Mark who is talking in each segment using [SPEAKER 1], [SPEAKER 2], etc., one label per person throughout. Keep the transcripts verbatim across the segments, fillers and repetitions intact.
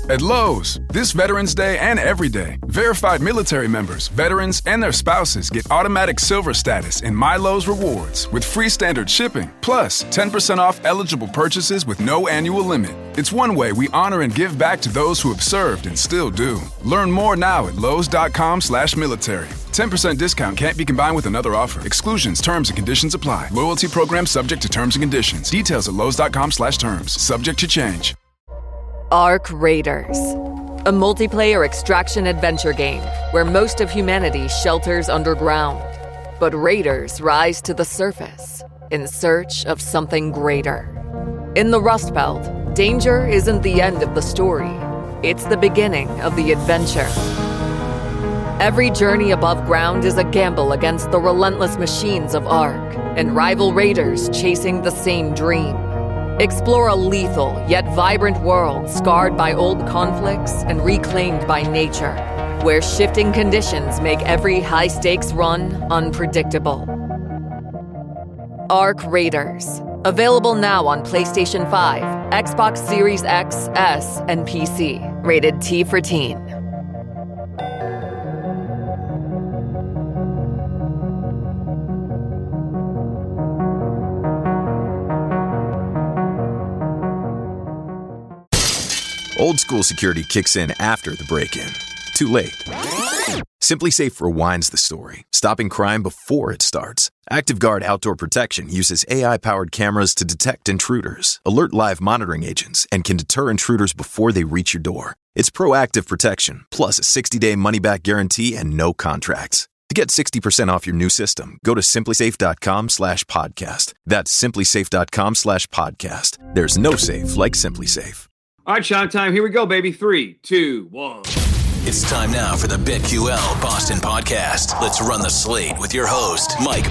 [SPEAKER 1] At Lowe's, this Veterans Day and every day, verified military members, veterans, and their spouses get automatic silver status in My Lowe's Rewards with free standard shipping, plus ten percent off eligible purchases with no annual limit. It's one way we honor and give back to those who have served and still do. Learn more now at lowes.com slash military. ten percent discount can't be combined with another offer. Exclusions, terms, and conditions apply. Loyalty program subject to terms and conditions. Details at lowes.com slash terms. Subject to change.
[SPEAKER 2] Ark Raiders, a multiplayer extraction adventure game where most of humanity shelters underground. But raiders rise to the surface in search of something greater. In the Rust Belt, danger isn't the end of the story. It's the beginning of the adventure. Every journey above ground is a gamble against the relentless machines of Ark and rival raiders chasing the same dream. Explore a lethal yet vibrant world scarred by old conflicts and reclaimed by nature, where shifting conditions make every high-stakes run unpredictable. Ark Raiders. Available now on PlayStation five, Xbox Series X, S, and P C. Rated T for Teen.
[SPEAKER 3] Old school security kicks in after the break-in. Too late. SimpliSafe rewinds the story, stopping crime before it starts. ActiveGuard Outdoor Protection uses A I-powered cameras to detect intruders, alert live monitoring agents, and can deter intruders before they reach your door. It's proactive protection, plus a sixty-day money-back guarantee and no contracts. To get sixty percent off your new system, go to simplysafe.com slash podcast. That's simplysafe.com slash podcast. There's no safe like SimpliSafe.
[SPEAKER 4] All right, Shine Time. Here we go, baby. Three, two, one.
[SPEAKER 5] It's time now for the BetQL Boston Podcast. Let's run the slate with your host, Mike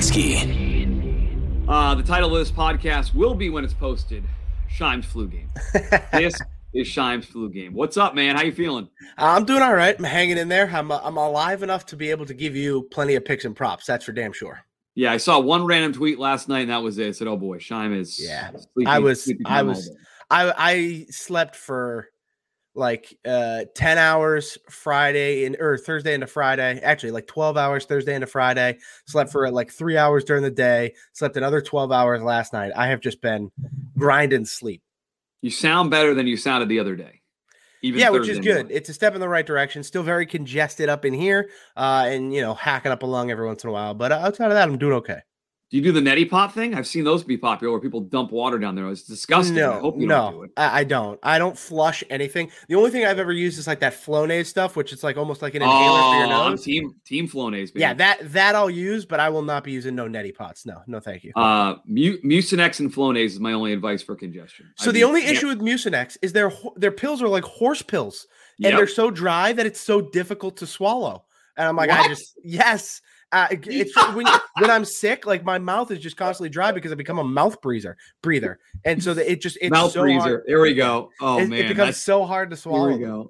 [SPEAKER 5] Mutnansky.
[SPEAKER 4] Uh, the title of this podcast will be, when it's posted, Shime's Flu Game. This is Shime's Flu Game. What's up, man? How you feeling?
[SPEAKER 6] I'm doing all right. I'm hanging in there. I'm uh, I'm alive enough to be able to give you plenty of picks and props. That's for damn sure.
[SPEAKER 4] Yeah, I saw one random tweet last night, and that was it. I said, "Oh boy, Shime is."
[SPEAKER 6] Yeah,
[SPEAKER 4] sleeping,
[SPEAKER 6] I was. I
[SPEAKER 4] all
[SPEAKER 6] was.
[SPEAKER 4] day.
[SPEAKER 6] I I slept for like uh, ten hours Friday and or Thursday into Friday. Actually, like twelve hours Thursday into Friday. Slept for like three hours during the day. Slept another twelve hours last night. I have just been grinding sleep.
[SPEAKER 4] You sound better than you sounded the other day. Even
[SPEAKER 6] yeah,
[SPEAKER 4] Thursday
[SPEAKER 6] which is good.
[SPEAKER 4] morning.
[SPEAKER 6] It's a step in the right direction. Still very congested up in here, uh, and you know, hacking up a lung every once in a while. But outside of that, I'm doing okay.
[SPEAKER 4] Do you do the neti pot thing? I've seen those be popular where people dump water down there. It's disgusting.
[SPEAKER 6] No,
[SPEAKER 4] I hope you
[SPEAKER 6] no,
[SPEAKER 4] don't do it.
[SPEAKER 6] I, I don't. I don't flush anything. The only thing I've ever used is like that Flonase stuff, which is like almost like an inhaler
[SPEAKER 4] oh,
[SPEAKER 6] for your
[SPEAKER 4] I'm
[SPEAKER 6] nose.
[SPEAKER 4] team team Flonase, baby.
[SPEAKER 6] Yeah, that that I'll use, but I will not be using no neti pots. No, no, thank you.
[SPEAKER 4] Uh, Mu- Mucinex and Flonase is my only advice for congestion.
[SPEAKER 6] So
[SPEAKER 4] I
[SPEAKER 6] the
[SPEAKER 4] mean,
[SPEAKER 6] only
[SPEAKER 4] yeah.
[SPEAKER 6] issue with Mucinex is their their pills are like horse pills, and
[SPEAKER 4] Yep.
[SPEAKER 6] they're so dry that it's so difficult to swallow. And I'm like, I
[SPEAKER 4] What?
[SPEAKER 6] just yes. Uh, it- it's when, when I'm sick, like my mouth is just constantly dry because I become a mouth breather, breather, and so that it just it's
[SPEAKER 4] Mouth
[SPEAKER 6] so
[SPEAKER 4] breather.
[SPEAKER 6] hard.
[SPEAKER 4] There we go. Oh
[SPEAKER 6] it,
[SPEAKER 4] man,
[SPEAKER 6] it becomes
[SPEAKER 4] that's-
[SPEAKER 6] so hard to swallow.
[SPEAKER 4] Here we go.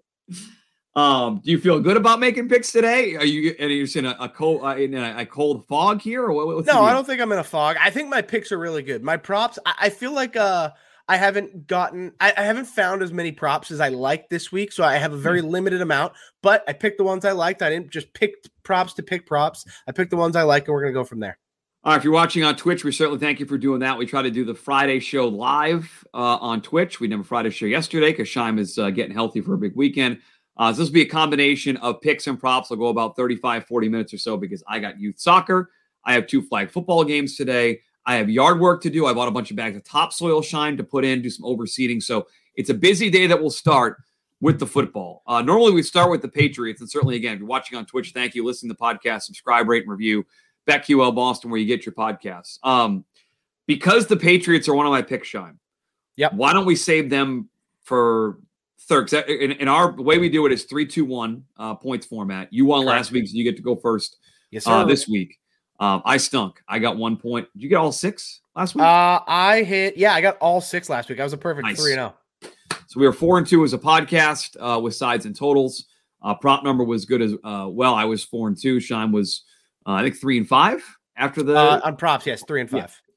[SPEAKER 4] Um, do you feel good about making picks today? Are you and you're in a, a cold uh, in a, a cold fog here, or what? What's the
[SPEAKER 6] No, I
[SPEAKER 4] deal?
[SPEAKER 6] don't think I'm in a fog. I think my picks are really good. My props, I, I feel like uh I haven't gotten I, I haven't found as many props as I liked this week. So I have a very limited amount, but I picked the ones I liked. I didn't just pick props to pick props. I picked the ones I like, and we're gonna go from there.
[SPEAKER 4] All right, if you're watching on Twitch, we certainly thank you for doing that. We try to do the Friday show live uh, on Twitch. We did a Friday show yesterday because Shime is uh, getting healthy for a big weekend. Uh, so this will be a combination of picks and props. I'll go about thirty-five, forty minutes or so because I got youth soccer. I have two flag football games today. I have yard work to do. I bought a bunch of bags of topsoil Shime to put in, do some overseeding. So it's a busy day that will start with the football. Uh, normally we start with the Patriots. And certainly, again, if you're watching on Twitch, thank you. Listen to the podcast, subscribe, rate, and review. BetQL Boston, where you get your podcasts. Um, because the Patriots are one of my picks, Shime.
[SPEAKER 6] Yep.
[SPEAKER 4] Why don't we save them for third? 'Cause In, in our the way we do it is three, two, one uh, points format. You won
[SPEAKER 6] Correct.
[SPEAKER 4] last week, so you get to go first.
[SPEAKER 6] Yes, sir.
[SPEAKER 4] Uh, this week, um, I stunk. I got one point. Did you get all six last week?
[SPEAKER 6] Uh, I hit. Yeah, I got all six last week. I was a perfect
[SPEAKER 4] Nice.
[SPEAKER 6] three and zero.
[SPEAKER 4] So we were four and two as a podcast uh, with sides and totals. Uh, prop number was good as uh, well. I was four and two. Shime was, uh, I think, three and five after the.
[SPEAKER 6] Uh, on props, yes, three and
[SPEAKER 4] Yeah.
[SPEAKER 6] five.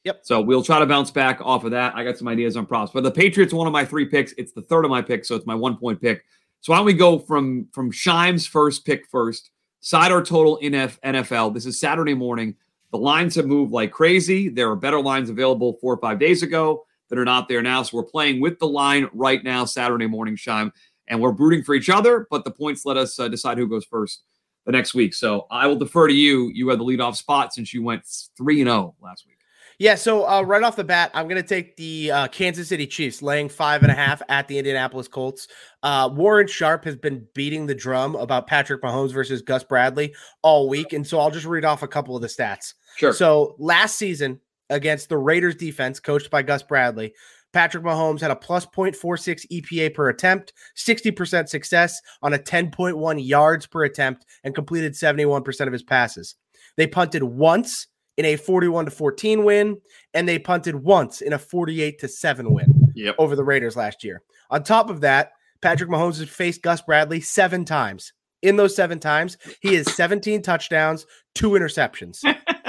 [SPEAKER 6] Yep.
[SPEAKER 4] So we'll try to bounce back off of that. I got some ideas on props. But the Patriots, one of my three picks. It's the third of my picks, so it's my one-point pick. So why don't we go from, from Shime's first pick first, side or total in F- N F L. This is Saturday morning. The lines have moved like crazy. There are better lines available four or five days ago that are not there now. So we're playing with the line right now, Saturday morning, Shime. And we're rooting for each other, but the points let us uh, decide who goes first the next week. So I will defer to you. You had the leadoff spot since you went three and oh last week.
[SPEAKER 6] Yeah, so uh, right off the bat, I'm going to take the uh, Kansas City Chiefs, laying five and a half at the Indianapolis Colts. Uh, Warren Sharp has been beating the drum about Patrick Mahomes versus Gus Bradley all week, and so I'll just read off a couple of the stats.
[SPEAKER 4] Sure.
[SPEAKER 6] So last season against the Raiders defense, coached by Gus Bradley, Patrick Mahomes had a plus zero point four six E P A per attempt, sixty percent success on a ten point one yards per attempt, and completed seventy-one percent of his passes. They punted once in a forty-one to fourteen win, and they punted once in a forty-eight to seven win
[SPEAKER 4] yep.
[SPEAKER 6] over the Raiders last year. On top of that, Patrick Mahomes has faced Gus Bradley seven times. In those seven times, he has seventeen touchdowns, two interceptions.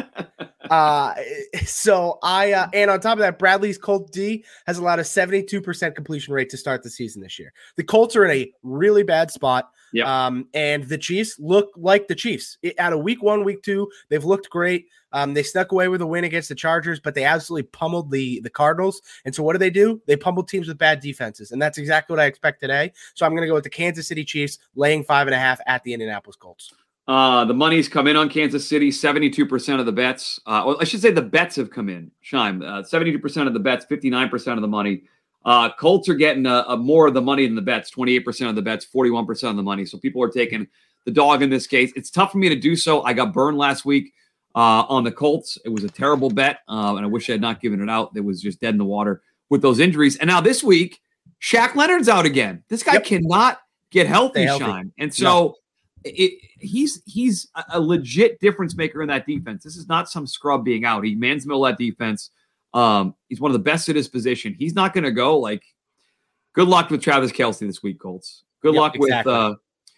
[SPEAKER 6] uh, so I, uh, and on top of that, Bradley's Colt D has allowed a seventy-two percent completion rate to start the season this year. The Colts are in a really bad spot.
[SPEAKER 4] Yep.
[SPEAKER 6] Um, and the Chiefs look like the Chiefs. It, out of week one, week two, they've looked great. Um, they snuck away with a win against the Chargers, but they absolutely pummeled the, the Cardinals. And so what do they do? They pummel teams with bad defenses. And that's exactly what I expect today. So I'm going to go with the Kansas City Chiefs laying five and a half at the Indianapolis Colts.
[SPEAKER 4] Uh, the money's come in on Kansas City, seventy-two percent of the bets. Uh, well, I should say the bets have come in, Shime. Uh, seventy-two percent of the bets, fifty-nine percent of the money. Uh, Colts are getting a, a more of the money than the bets, twenty-eight percent of the bets, forty-one percent of the money. So people are taking the dog in this case. It's tough for me to do so. I got burned last week uh, on the Colts. It was a terrible bet, uh, and I wish I had not given it out. It was just dead in the water with those injuries. And now this week, Shaq Leonard's out again. This guy yep. cannot get healthy,
[SPEAKER 6] healthy.
[SPEAKER 4] Shime. And so no. it, he's he's a legit difference maker in that defense. This is not some scrub being out. He mans mill that defense. Um, he's one of the best at his position. He's not going to go like, good luck with Travis Kelce this week, Colts. Good
[SPEAKER 6] yep,
[SPEAKER 4] luck
[SPEAKER 6] exactly.
[SPEAKER 4] with uh,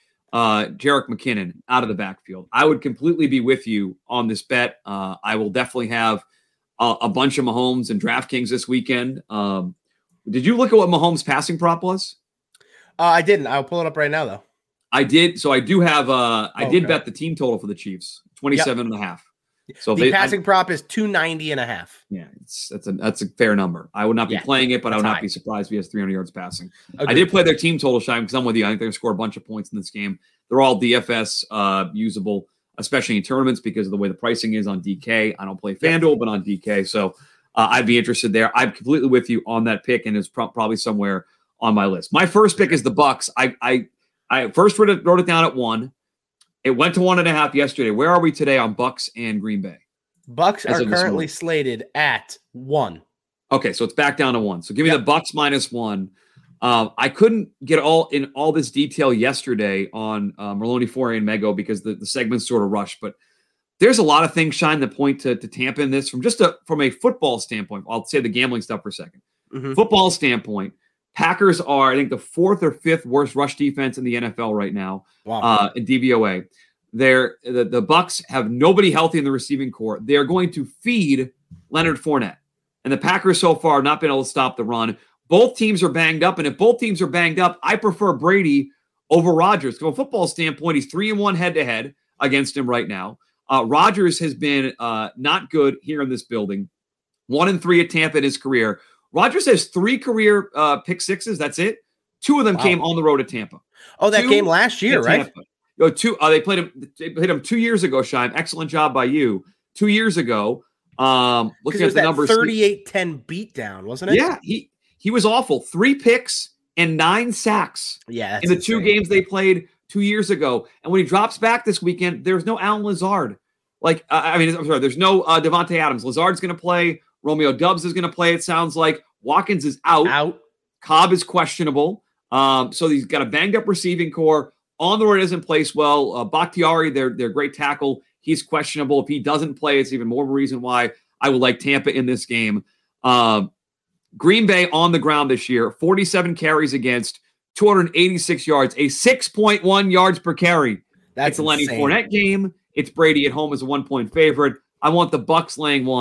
[SPEAKER 4] uh, Jerick McKinnon out of the backfield. I would completely be with you on this bet. Uh, I will definitely have a, a bunch of Mahomes and DraftKings this weekend. Um, did you look at what Mahomes' passing prop was?
[SPEAKER 6] Uh, I didn't. I'll pull it up right now, though.
[SPEAKER 4] I did. So I do have, uh, I
[SPEAKER 6] oh,
[SPEAKER 4] did
[SPEAKER 6] okay.
[SPEAKER 4] bet the team total for the Chiefs, twenty-seven yep. and a half. So
[SPEAKER 6] the
[SPEAKER 4] they,
[SPEAKER 6] passing
[SPEAKER 4] I,
[SPEAKER 6] prop is two ninety and a half.
[SPEAKER 4] Yeah, it's that's a that's a fair number. I would not be
[SPEAKER 6] yeah,
[SPEAKER 4] playing it, but I would not
[SPEAKER 6] high.
[SPEAKER 4] be surprised if he has three hundred yards passing.
[SPEAKER 6] Agreed.
[SPEAKER 4] I did play their team total, Shime, because I'm with you. I think they're going to score a bunch of points in this game. They're all D F S uh, usable, especially in tournaments because of the way the pricing is on D K. I don't play FanDuel, but on D K. So uh, I'd be interested there. I'm completely with you on that pick, and it's pro- probably somewhere on my list. My first pick is the Bucks. I I, I first wrote it, wrote it down at one. It went to one and a half yesterday. Where are we today on Bucks and Green Bay?
[SPEAKER 6] Bucks are currently slated at one.
[SPEAKER 4] Okay, so it's back down to one. So give me yep. the Bucks minus one. Um, I couldn't get all in all this detail yesterday on uh, Merloni, Fourier, and Mego because the, the segments sort of rushed. But there's a lot of things, Shine, that point to, to Tampa in this from just a from a football standpoint. I'll say the gambling stuff for a second. Mm-hmm. Football standpoint, Packers are, I think, the fourth or fifth worst rush defense in the N F L right now.
[SPEAKER 6] Wow.
[SPEAKER 4] Uh, in D V O A. They're, the, the Bucks have nobody healthy in the receiving core. They're going to feed Leonard Fournette. And the Packers so far have not been able to stop the run. Both teams are banged up. And if both teams are banged up, I prefer Brady over Rodgers. From a football standpoint, he's three and one head-to-head against him right now. Uh, Rodgers has been uh, not good here in this building. One and three at Tampa in his career. Rodgers has three career uh, pick sixes. That's it. Two of them wow. came on the road at Tampa.
[SPEAKER 6] Oh, that
[SPEAKER 4] Two
[SPEAKER 6] game last year, right?
[SPEAKER 4] Tampa. Oh, two, uh, they played him. They played him two years ago. Shime, excellent job by you. Two years ago, um, looking at the numbers,
[SPEAKER 6] thirty-eight ten beatdown, wasn't it?
[SPEAKER 4] Yeah, he he was awful. Three picks and nine sacks.
[SPEAKER 6] Yeah,
[SPEAKER 4] in the
[SPEAKER 6] insane.
[SPEAKER 4] two games they played two years ago. And when he drops back this weekend, there's no Allen Lazard. Like, uh, I mean, I'm sorry, there's no uh, Devontae Adams. Lazard's going to play. Romeo Doubs is going to play. It sounds like Watkins is out.
[SPEAKER 6] Out.
[SPEAKER 4] Cobb is questionable. Um, so he's got a banged up receiving core. On the road isn't placed well. Uh, Bakhtiari, their, their great tackle, he's questionable. If he doesn't play, it's even more of a reason why I would like Tampa in this game. Uh, Green Bay on the ground this year, forty-seven carries against, two hundred eighty-six yards, a six point one yards per carry.
[SPEAKER 6] That's
[SPEAKER 4] it's a Lenny
[SPEAKER 6] insane.
[SPEAKER 4] Fournette game. It's Brady at home as a one-point favorite. I want the Bucks laying one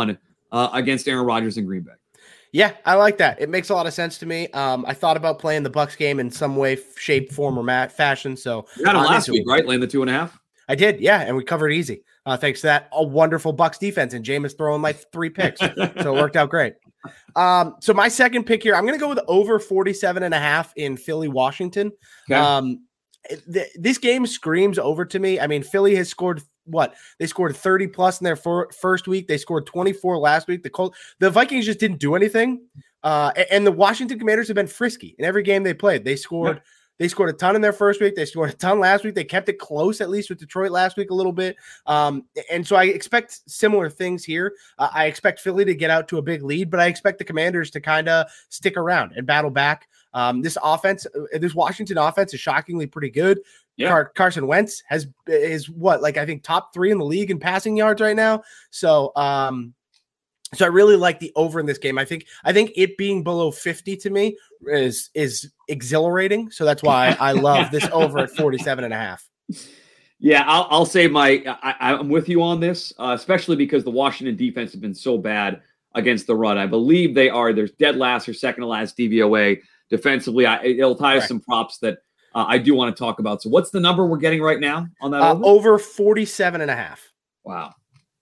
[SPEAKER 4] uh, against Aaron Rodgers in Green Bay.
[SPEAKER 6] Yeah, I like that. It makes a lot of sense to me. Um, I thought about playing the Bucs game in some way, shape, form, or mat fashion. So
[SPEAKER 4] you had it last week, right? Laying the two and a half.
[SPEAKER 6] I did, yeah, and we covered easy. Uh, thanks to that, a wonderful Bucs defense, and Jameis throwing like three picks, so it worked out great. Um, so my second pick here, I'm going to go with over forty-seven and a half in Philly, Washington. Okay. Um, th- this game screams over to me. I mean, Philly has scored what? They scored thirty plus in their for- first week. They scored twenty-four last week. The Col- the Vikings just didn't do anything. Uh, and the Washington Commanders have been frisky in every game they played. They scored. Yeah. They scored a ton in their first week. They scored a ton last week. They kept it close, at least with Detroit last week a little bit. Um, and so I expect similar things here. Uh, I expect Philly to get out to a big lead, but I expect the Commanders to kind of stick around and battle back. Um, this offense, this Washington offense is shockingly pretty good. Yeah. Car- Carson Wentz has is what, like I think top three in the league in passing yards right now. So, um, So I really like the over in this game. I think I think it being below fifty to me is is exhilarating. So that's why I love this over at forty-seven and a half.
[SPEAKER 4] Yeah, I'll, I'll say my I, I'm with you on this, uh, especially because the Washington defense has been so bad against the run. I believe they are there's dead last or second to last D V O A defensively. I, it'll tie to some props that uh, I do want to talk about. So what's the number we're getting right now on that?
[SPEAKER 6] Uh, over? over forty-seven and a half.
[SPEAKER 4] Wow.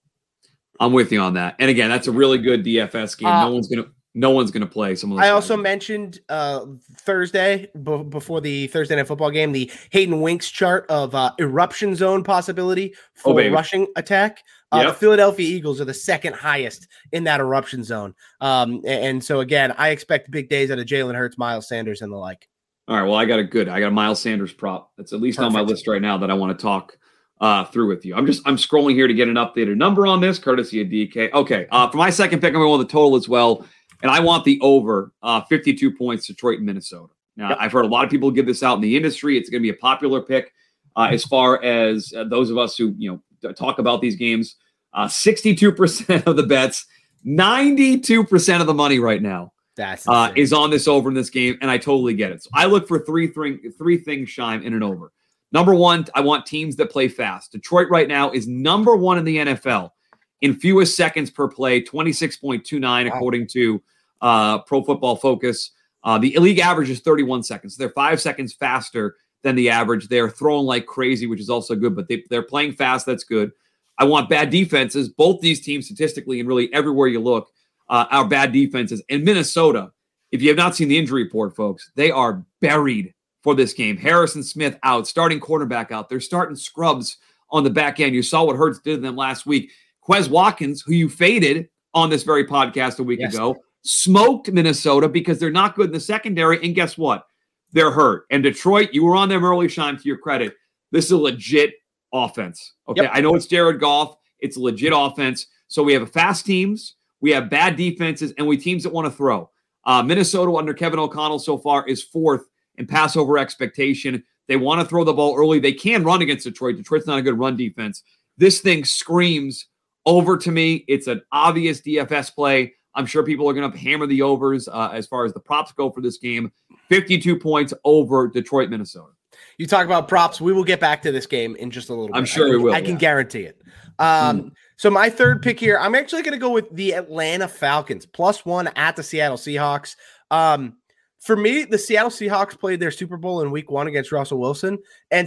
[SPEAKER 4] I'm with you on that. And again, that's a really good D F S game. Uh, no one's going to no one's going to play some of those.
[SPEAKER 6] I also
[SPEAKER 4] games.
[SPEAKER 6] mentioned uh, Thursday b- before the Thursday Night Football game, the Hayden Winks chart of uh, eruption zone possibility for oh, rushing attack. Uh, yep. The Philadelphia Eagles are the second highest in that eruption zone. Um, and, and so again, I expect big days out of Jalen Hurts, Miles Sanders, and the like.
[SPEAKER 4] All right. Well, I got a good. I got a Miles Sanders prop. That's at least Perfect. on my list right now that I want to talk Uh, through with you. I'm just I'm scrolling here to get an updated number on this, courtesy of D K. Okay, uh, for my second pick, I'm going with the total as well, and I want the over uh, fifty-two points, Detroit and Minnesota. Now, yep. I've heard a lot of people give this out in the industry. It's going to be a popular pick uh, as far as uh, those of us who you know talk about these games. Uh, sixty-two percent of the bets, ninety-two percent of the money right now
[SPEAKER 6] That's
[SPEAKER 4] uh, is on this over in this game, and I totally get it. So I look for three three, three things, Shime, in an over. Number one, I want teams that play fast. Detroit right now is number one in the N F L in fewest seconds per play, twenty-six point two nine, wow. according to uh, Pro Football Focus. Uh, the league average is thirty-one seconds. They're five seconds faster than the average. They're throwing like crazy, which is also good, but they, they're playing fast. That's good. I want bad defenses. Both these teams statistically and really everywhere you look uh, are bad defenses. In Minnesota, if you have not seen the injury report, folks, they are buried for this game. Harrison Smith out, starting quarterback out. They're starting scrubs on the back end. You saw what Hurts did to them last week. Quez Watkins, who you faded on this very podcast a week yes. ago, smoked Minnesota because they're not good in the secondary. And guess what? They're hurt. And Detroit, you were on them early, Shine, to your credit. This is a legit offense. Okay. Yep. I know it's Jared Goff. It's a legit offense. So we have fast teams, we have bad defenses, and we teams that want to throw. Uh, Minnesota under Kevin O'Connell so far is fourth in pass over expectation. They want to throw the ball early. They can run against Detroit. Detroit's not a good run defense. This thing screams over to me. It's an obvious D F S play. I'm sure people are going to hammer the overs uh, as far as the props go for this game. fifty-two points over Detroit, Minnesota.
[SPEAKER 6] You talk about props. We will get back to this game in just a little bit.
[SPEAKER 4] I'm sure
[SPEAKER 6] I can,
[SPEAKER 4] we will.
[SPEAKER 6] I can yeah. guarantee it. Um, mm. So my third pick here, I'm actually going to go with the Atlanta Falcons, plus one at the Seattle Seahawks. Um, For me, the Seattle Seahawks played their Super Bowl in week one against Russell Wilson, and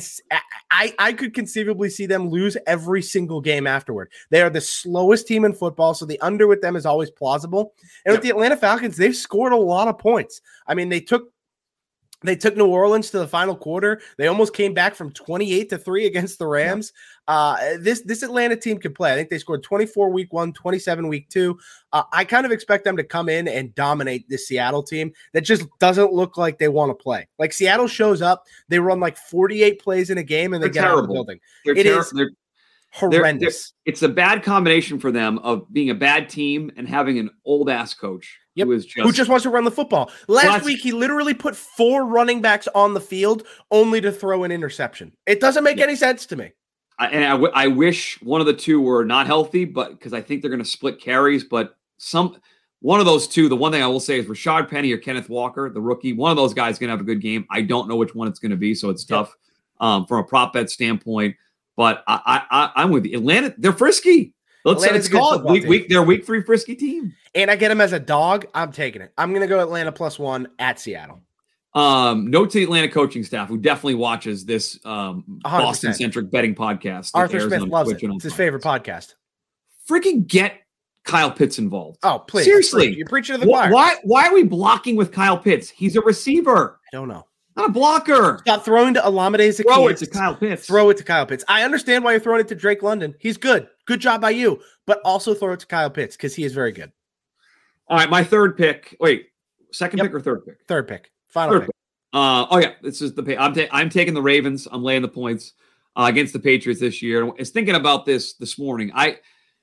[SPEAKER 6] I, I could conceivably see them lose every single game afterward. They are the slowest team in football, so the under with them is always plausible. And yep. with the Atlanta Falcons, they've scored a lot of points. I mean, they took They took New Orleans to the final quarter. They almost came back from twenty-eight to three against the Rams. Uh, this this Atlanta team can play. I think they scored twenty-four week one, twenty-seven week two. Uh, I kind of expect them to come in and dominate this Seattle team that just doesn't look like they want to play. Like Seattle shows up, they run like forty-eight plays in a game and they
[SPEAKER 4] they're
[SPEAKER 6] get
[SPEAKER 4] terrible.
[SPEAKER 6] out of the building.
[SPEAKER 4] They're
[SPEAKER 6] it
[SPEAKER 4] ter-
[SPEAKER 6] is
[SPEAKER 4] they're,
[SPEAKER 6] horrendous.
[SPEAKER 4] They're, they're, it's a bad combination for them of being a bad team and having an old ass coach.
[SPEAKER 6] Yep.
[SPEAKER 4] Who, is just,
[SPEAKER 6] who just wants to run the football. Last
[SPEAKER 4] well,
[SPEAKER 6] week, he literally put four running backs on the field only to throw an interception. It doesn't make yeah. any sense to me.
[SPEAKER 4] I, and I, w- I wish one of the two were not healthy, but because I think they're going to split carries. But some one of those two, the one thing I will say is Rashad Penny or Kenneth Walker, the rookie, one of those guys is going to have a good game. I don't know which one it's going to be, so it's tough yep. um, from a prop bet standpoint. But I, I, I, I'm with you. Atlanta, they're frisky. Let's, let's call it week, week, their week three frisky team.
[SPEAKER 6] And I get them as a dog. I'm taking it. I'm going to go Atlanta plus one at Seattle.
[SPEAKER 4] Um, note to the Atlanta coaching staff who definitely watches this um, Boston-centric betting podcast.
[SPEAKER 6] Arthur Smith loves it. It's his favorite podcast.
[SPEAKER 4] Freaking get Kyle Pitts involved.
[SPEAKER 6] Oh, please.
[SPEAKER 4] Seriously.
[SPEAKER 6] You're preaching to the choir.
[SPEAKER 4] Why, why are we blocking with Kyle Pitts? He's a receiver.
[SPEAKER 6] I don't know.
[SPEAKER 4] Not a blocker.
[SPEAKER 6] Stop throwing to Alameda Zaccheaus.
[SPEAKER 4] Throw it to Kyle Pitts.
[SPEAKER 6] Throw it to Kyle Pitts. I understand why you're throwing it to Drake London. He's good. Good job by you. But also throw it to Kyle Pitts because he is very good.
[SPEAKER 4] All right, my third pick. Wait, second
[SPEAKER 6] yep.
[SPEAKER 4] pick or third pick?
[SPEAKER 6] Third pick. Final
[SPEAKER 4] third
[SPEAKER 6] pick.
[SPEAKER 4] pick. Uh, oh, yeah. This is the pick. I'm, ta- I'm taking the Ravens. I'm laying the points uh, against the Patriots this year. I was thinking about this this morning. I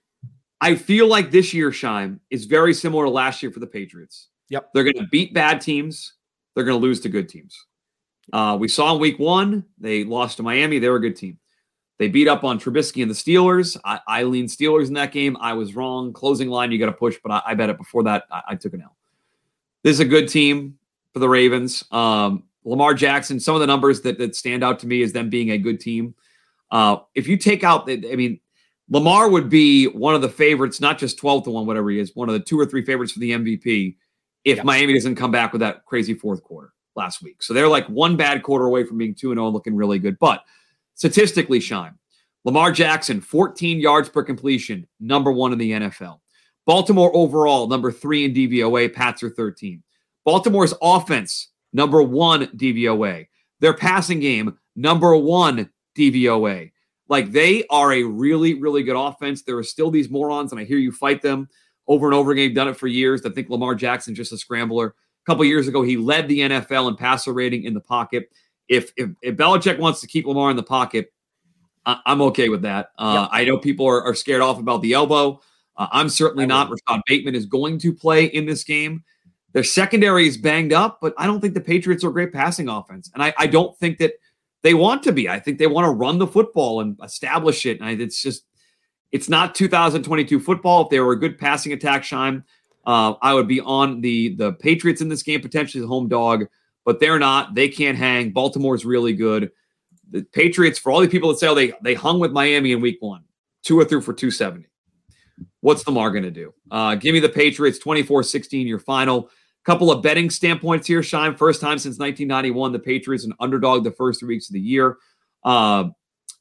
[SPEAKER 4] I feel like this year, Shime, is very similar to last year for the Patriots.
[SPEAKER 6] Yep.
[SPEAKER 4] They're going to beat bad teams. They're going to lose to good teams. Uh, we saw in week one, they lost to Miami. They were a good team. They beat up on Trubisky and the Steelers. I, I leaned Steelers in that game. I was wrong. Closing line, you got to push, but I, I bet it before that. I, I took an L. This is a good team for the Ravens. Um, Lamar Jackson, some of the numbers that, that stand out to me is them being a good team. Uh, if you take out, the, I mean, Lamar would be one of the favorites, not just twelve to one, whatever he is, one of the two or three favorites for the M V P if yeah. Miami doesn't come back with that crazy fourth quarter last week. So they're like one bad quarter away from being two and oh and looking really good. But statistically, Shime, Lamar Jackson, fourteen yards per completion, number one in the N F L. Baltimore overall, number three in D V O A, Pats are thirteen. Baltimore's offense, number one D V O A. Their passing game, number one D V O A. Like, they are a really, really good offense. There are still these morons, and I hear you fight them over and over again. You've done it for years. I think Lamar Jackson's just a scrambler. A couple years ago, he led the N F L in passer rating in the pocket. If, if, if Belichick wants to keep Lamar in the pocket, I, I'm okay with that. Uh, yep. I know people are, are scared off about the elbow. Uh, I'm certainly not. Rashad Bateman is going to play in this game. Their secondary is banged up, but I don't think the Patriots are a great passing offense. And I, I don't think that they want to be. I think they want to run the football and establish it. And it's just, it's not two thousand twenty-two football. If they were a good passing attack, Shime, uh, I would be on the, the Patriots in this game, potentially the home dog, but they're not. They can't hang. Baltimore's really good. The Patriots, for all the people that say, oh, they, they hung with Miami in week one, two or through for two seventy. What's Lamar going to do? Uh, give me the Patriots, twenty-four sixteen, your final. Couple of betting standpoints here, Shime. First time since nineteen ninety-one, the Patriots an underdog the first three weeks of the year. Uh,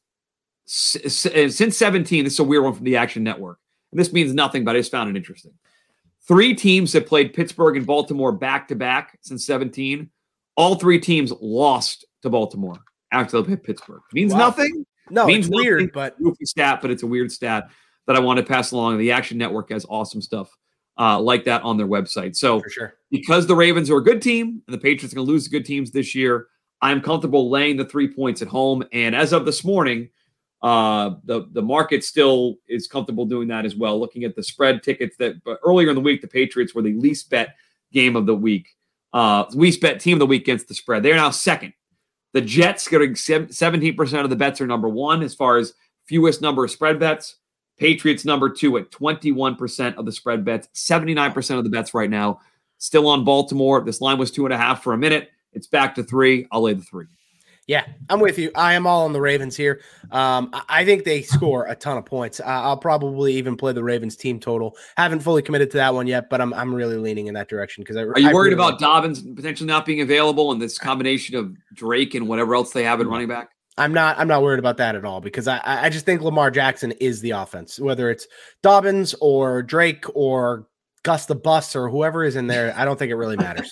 [SPEAKER 4] since seventeen, this is a weird one from the Action Network. And this means nothing, but I just found it interesting. Three teams that played Pittsburgh and Baltimore back-to-back since seventeen. All three teams lost to Baltimore after they hit Pittsburgh. Means wow. nothing?
[SPEAKER 6] No,
[SPEAKER 4] means
[SPEAKER 6] it's
[SPEAKER 4] nothing.
[SPEAKER 6] weird, but
[SPEAKER 4] goofy stat, but it's a weird stat that I want to pass along. The Action Network has awesome stuff uh, like that on their website. So
[SPEAKER 6] for sure,
[SPEAKER 4] because the Ravens are a good team and the Patriots are going to lose to good teams this year, I'm comfortable laying the three points at home. And as of this morning, uh, the, the market still is comfortable doing that as well. Looking at the spread tickets that but earlier in the week, the Patriots were the least bet game of the week, uh, least bet team of the week against the spread. They're now second. The Jets getting seventeen percent of the bets are number one as far as fewest number of spread bets. Patriots number two at twenty-one percent of the spread bets, seventy-nine percent of the bets right now. Still on Baltimore. This line was two and a half for a minute. It's back to three. I'll lay the three.
[SPEAKER 6] Yeah, I'm with you. I am all on the Ravens here. Um, I think they score a ton of points. Uh, I'll probably even play the Ravens team total. Haven't fully committed to that one yet, but I'm I'm really leaning in that direction because I.
[SPEAKER 4] Are you
[SPEAKER 6] I
[SPEAKER 4] worried
[SPEAKER 6] really
[SPEAKER 4] about
[SPEAKER 6] like
[SPEAKER 4] Dobbins potentially not being available and this combination of Drake and whatever else they have at running back?
[SPEAKER 6] I'm not. I'm not worried about that at all because I I just think Lamar Jackson is the offense. Whether it's Dobbins or Drake or Gus the Bus or whoever is in there, I don't think it really matters.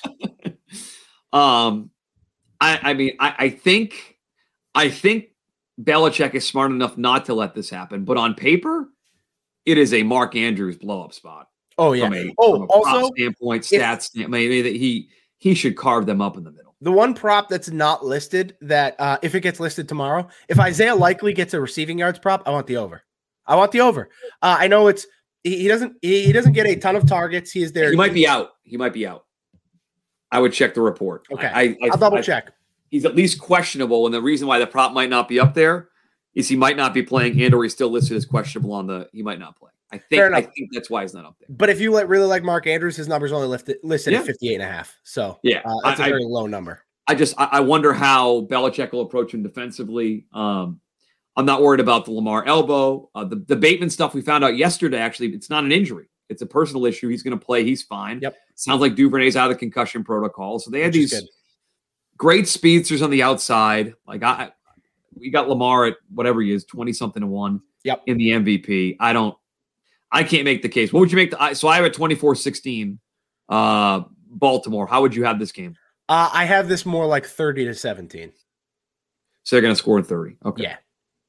[SPEAKER 4] um. I, I mean, I, I think, I think Belichick is smart enough not to let this happen. But on paper, it is a Mark Andrews blow up spot.
[SPEAKER 6] Oh yeah.
[SPEAKER 4] From a,
[SPEAKER 6] oh,
[SPEAKER 4] from a
[SPEAKER 6] also
[SPEAKER 4] standpoint, stats. Stand, I mean, he he should carve them up in the middle.
[SPEAKER 6] The one prop that's not listed that uh, if it gets listed tomorrow, if Isaiah Likely gets a receiving yards prop, I want the over. I want the over. Uh, I know it's he, he doesn't he, he doesn't get a ton of targets. He is there.
[SPEAKER 4] He might be out. He might be out. I would check the report.
[SPEAKER 6] Okay.
[SPEAKER 4] I, I,
[SPEAKER 6] I'll double
[SPEAKER 4] I,
[SPEAKER 6] check.
[SPEAKER 4] He's at least questionable. And the reason why the prop might not be up there is he might not be playing and or he's still listed as questionable on the, he might not play. I think, I think that's why he's not up there.
[SPEAKER 6] But if you like, really like Mark Andrews, his number's only lifted, listed yeah. at fifty-eight and a half. So
[SPEAKER 4] yeah,
[SPEAKER 6] uh, that's
[SPEAKER 4] I,
[SPEAKER 6] a very I, low number.
[SPEAKER 4] I just, I, I wonder how Belichick will approach him defensively. Um, I'm not worried about the Lamar elbow. Uh, the, the Bateman stuff we found out yesterday, actually, it's not an injury. It's a personal issue. He's going to play. He's fine.
[SPEAKER 6] Yep.
[SPEAKER 4] Sounds like Duvernay's out of the concussion protocol. So they had Which these great speedsters on the outside. Like I, we got Lamar at whatever he is, twenty something to one.
[SPEAKER 6] Yep.
[SPEAKER 4] In the M V P. I don't, I can't make the case. What would you make the, so I have a twenty-four sixteen uh, Baltimore. How would you have this game?
[SPEAKER 6] Uh, I have this more like thirty to seventeen.
[SPEAKER 4] So they're going to score thirty. Okay.
[SPEAKER 6] Yeah.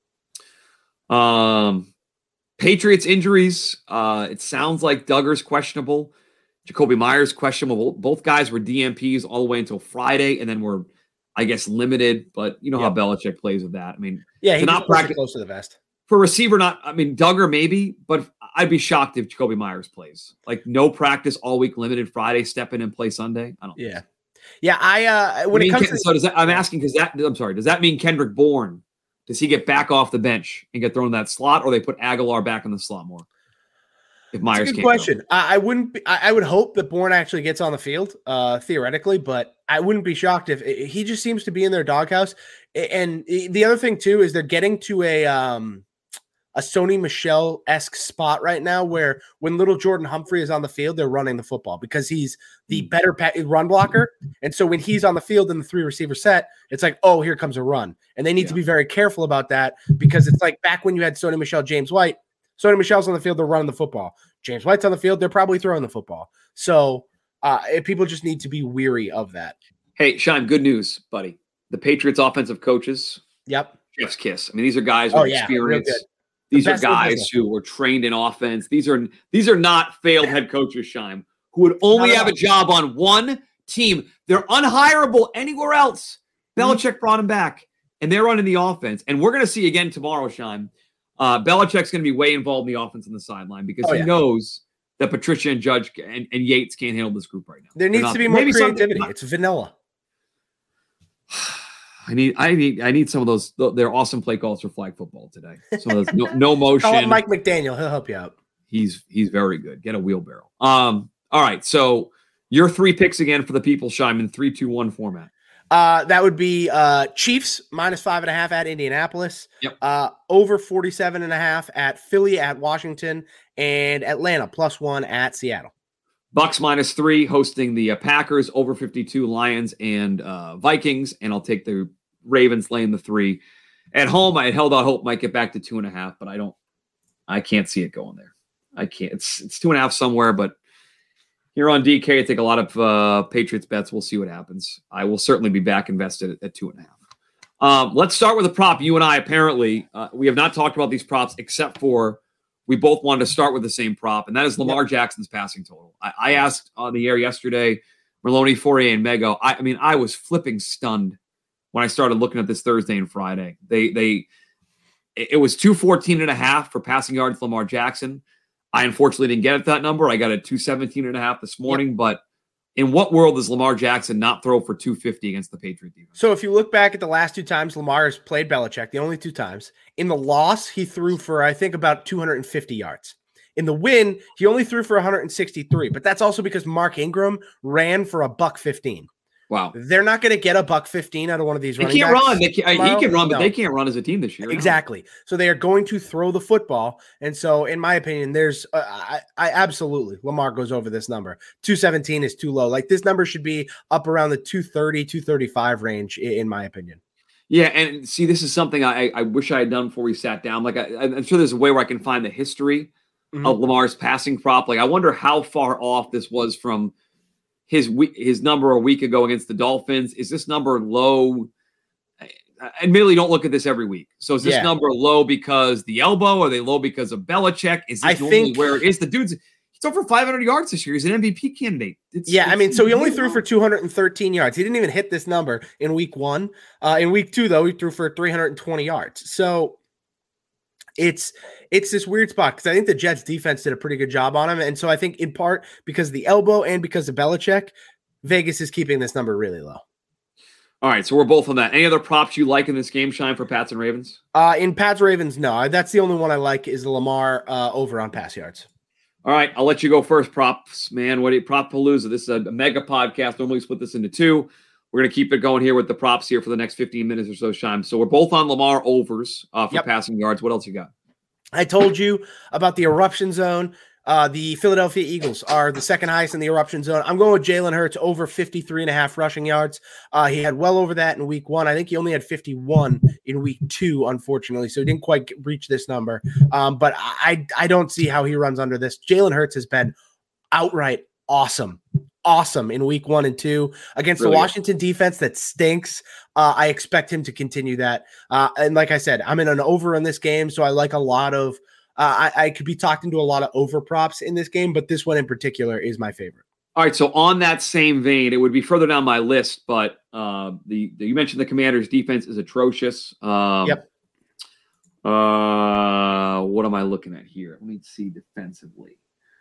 [SPEAKER 4] Um, Patriots injuries. Uh, it sounds like Duggar's questionable. Jacoby Myers questionable. Both guys were D M Ps all the way until Friday, and then were, I guess, limited. But you know
[SPEAKER 6] yep.
[SPEAKER 4] how Belichick plays with that. I mean,
[SPEAKER 6] yeah, he's not practice close to the vest.
[SPEAKER 4] For a receiver, not. I mean, Duggar maybe, but I'd be shocked if Jacoby Myers plays. Like no practice all week, limited Friday, step in and play Sunday. I don't.
[SPEAKER 6] Yeah, yeah. I uh, when
[SPEAKER 4] I mean,
[SPEAKER 6] it comes
[SPEAKER 4] Ken,
[SPEAKER 6] to
[SPEAKER 4] so does that? I'm asking because that. I'm sorry. Does that mean Kendrick Bourne? Does he get back off the bench and get thrown in that slot, or they put Aguilar back in the slot more? If Myers
[SPEAKER 6] That's a good
[SPEAKER 4] can't
[SPEAKER 6] question. I, I wouldn't. Be, I, I would hope that Bourne actually gets on the field, uh, theoretically, but I wouldn't be shocked if it, he just seems to be in their doghouse. And the other thing too is they're getting to a um, a Sony Michel-esque spot right now, where when little Jordan Humphrey is on the field, they're running the football because he's the better pa- run blocker. And so when he's on the field in the three receiver set, it's like, oh, here comes a run. And they need yeah. to be very careful about that because it's like back when you had Sony Michel, James White. Sony Michel's on the field, they're running the football. James White's on the field, they're probably throwing the football. So uh, people just need to be weary of that.
[SPEAKER 4] Hey, Shime, good news, buddy. The Patriots offensive coaches.
[SPEAKER 6] Yep.
[SPEAKER 4] Chef's kiss. I mean, these are guys with
[SPEAKER 6] oh, yeah,
[SPEAKER 4] experience. These are guys who were trained in offense. These are these are not failed head coaches, Shime, who would only have a job on one team. They're unhireable anywhere else. Belichick mm-hmm. brought him back, and they're running the offense. And we're going to see again tomorrow, Shime. Uh, Belichick's going to be way involved in the offense on the sideline because oh, he yeah. knows that Patricia and Judge and, and Yates can't handle this group right now.
[SPEAKER 6] There needs
[SPEAKER 4] not,
[SPEAKER 6] to be more creativity. It's vanilla.
[SPEAKER 4] I need, I need, I need some of those. They're awesome play calls for flag football today. Some of those no, no motion.
[SPEAKER 6] Call Mike McDaniel. He'll help you out.
[SPEAKER 4] He's he's very good. Get a wheelbarrow. Um. All right. So your three picks again for the people, Shime, in three, two, one format.
[SPEAKER 6] Uh, that would be uh, Chiefs minus five and a half at Indianapolis.
[SPEAKER 4] Yep.
[SPEAKER 6] Uh, over forty-seven and a half at Philly at Washington, and Atlanta plus one at Seattle.
[SPEAKER 4] Bucks minus three hosting the uh, Packers, over fifty-two Lions and uh, Vikings, and I'll take the Ravens laying the three. At home, I had held out hope might get back to two and a half, but I don't. I can't see it going there. I can't. It's it's two and a half somewhere, but. Here on D K, I take a lot of uh, Patriots bets. We'll see what happens. I will certainly be back invested at, at two and a half. Um, let's start with a prop. You and I, apparently, uh, we have not talked about these props except for we both wanted to start with the same prop, and that is Lamar yep. Jackson's passing total. I, I asked on the air yesterday, Merloni, Fourier, and Mego. I, I mean, I was flipping stunned when I started looking at this Thursday and Friday. They, they, it was two fourteen and a half for passing yards Lamar Jackson. I unfortunately didn't get at that number. I got a two seventeen and a half this morning, yep. but in what world does Lamar Jackson not throw for two fifty against the Patriot defense?
[SPEAKER 6] So if you look back at the last two times Lamar has played Belichick, the only two times, in the loss, he threw for, I think, about two hundred fifty yards. In the win, he only threw for one hundred sixty-three, but that's also because Mark Ingram ran for a buck fifteen.
[SPEAKER 4] Wow.
[SPEAKER 6] They're not going to get a buck fifteen out of one of these running
[SPEAKER 4] They can't
[SPEAKER 6] backs
[SPEAKER 4] run. They can, he can run, but
[SPEAKER 6] no.
[SPEAKER 4] they can't run as a team this year.
[SPEAKER 6] Exactly. So they are going to throw the football. And so, in my opinion, there's uh, I, I absolutely Lamar goes over this number. two seventeen is too low. Like this number should be up around the two thirty, two thirty-five range, in, in my opinion.
[SPEAKER 4] Yeah. And see, this is something I, I wish I had done before we sat down. Like, I, I'm sure there's a way where I can find the history mm-hmm. of Lamar's passing prop. Like, I wonder how far off this was from his his number a week ago against the Dolphins. Is this number low? Admittedly, don't look at this every week. So is this yeah. number low because the elbow? Are they low because of Belichick? Is this I normally think, where it is? The dude's he's over five hundred yards this year. He's an M V P candidate. It's,
[SPEAKER 6] yeah,
[SPEAKER 4] it's,
[SPEAKER 6] I mean, so he only threw for two hundred thirteen yards. He didn't even hit this number in week one. Uh, in week two, though, he threw for three hundred twenty yards. So it's it's this weird spot because I think the Jets defense did a pretty good job on him. And so I think in part because of the elbow and because of Belichick, Vegas is keeping this number really low.
[SPEAKER 4] All right, so we're both on that. Any other props you like in this game, Shine, for Pats and Ravens?
[SPEAKER 6] Uh, in Pats Ravens, no. That's the only one I like is the Lamar uh, over on pass yards.
[SPEAKER 4] All right, I'll let you go first, props, man. What do you, Prop Palooza. This is a, a mega podcast. Normally we split this into two. We're We're going to keep it going here with the props here for the next fifteen minutes or so, Shime. So we're both on Lamar overs uh, for
[SPEAKER 6] Yep.
[SPEAKER 4] passing yards. What else you got?
[SPEAKER 6] I told you about the eruption zone. Uh, the Philadelphia Eagles are the second highest in the eruption zone. I'm going with Jalen Hurts over fifty-three and a half rushing yards. Uh, he had well over that in week one. I think he only had fifty-one in week two, unfortunately. So he didn't quite reach this number. Um, but I, I don't see how he runs under this. Jalen Hurts has been outright awesome. Awesome in week one and two against really the Washington good. defense that stinks. Uh, I expect him to continue that. Uh, and like I said, I'm in an over in this game. So I like a lot of, uh, I, I could be talked into a lot of over props in this game, but this one in particular is my favorite.
[SPEAKER 4] All right. So on that same vein, it would be further down my list, but uh, the, the you mentioned the Commanders defense is atrocious. Um,
[SPEAKER 6] yep.
[SPEAKER 4] Uh, what am I looking at here? Let me see defensively.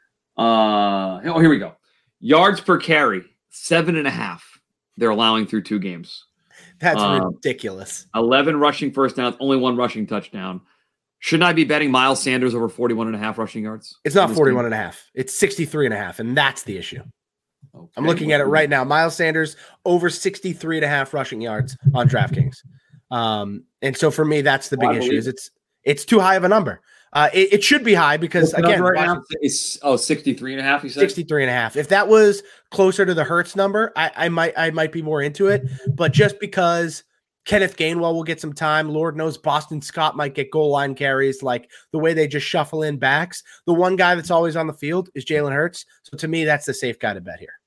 [SPEAKER 4] Uh, oh, here we go. Yards per carry, seven and a half. They're allowing through two games.
[SPEAKER 6] That's
[SPEAKER 4] um,
[SPEAKER 6] ridiculous.
[SPEAKER 4] eleven rushing first downs, only one rushing touchdown. Shouldn't I be betting Miles Sanders over forty-one and a half rushing yards?
[SPEAKER 6] It's not forty-one and a half. It's sixty-three and a half, and that's the issue. Okay. I'm looking at it right now. Miles Sanders over sixty-three and a half rushing yards on DraftKings. Um, and so for me, that's the big issue. Is it's it's too high of a number. Uh, it, it should be high because, again,
[SPEAKER 4] right now is oh, sixty-three and a half, you said?
[SPEAKER 6] sixty-three and a half. If that was closer to the Hurts number, I, I might I might be more into it. But just because Kenneth Gainwell will get some time, Lord knows Boston Scott might get goal line carries, like the way they just shuffle in backs. The one guy that's always on the field is Jalen Hurts. So to me, that's the safe guy to bet here.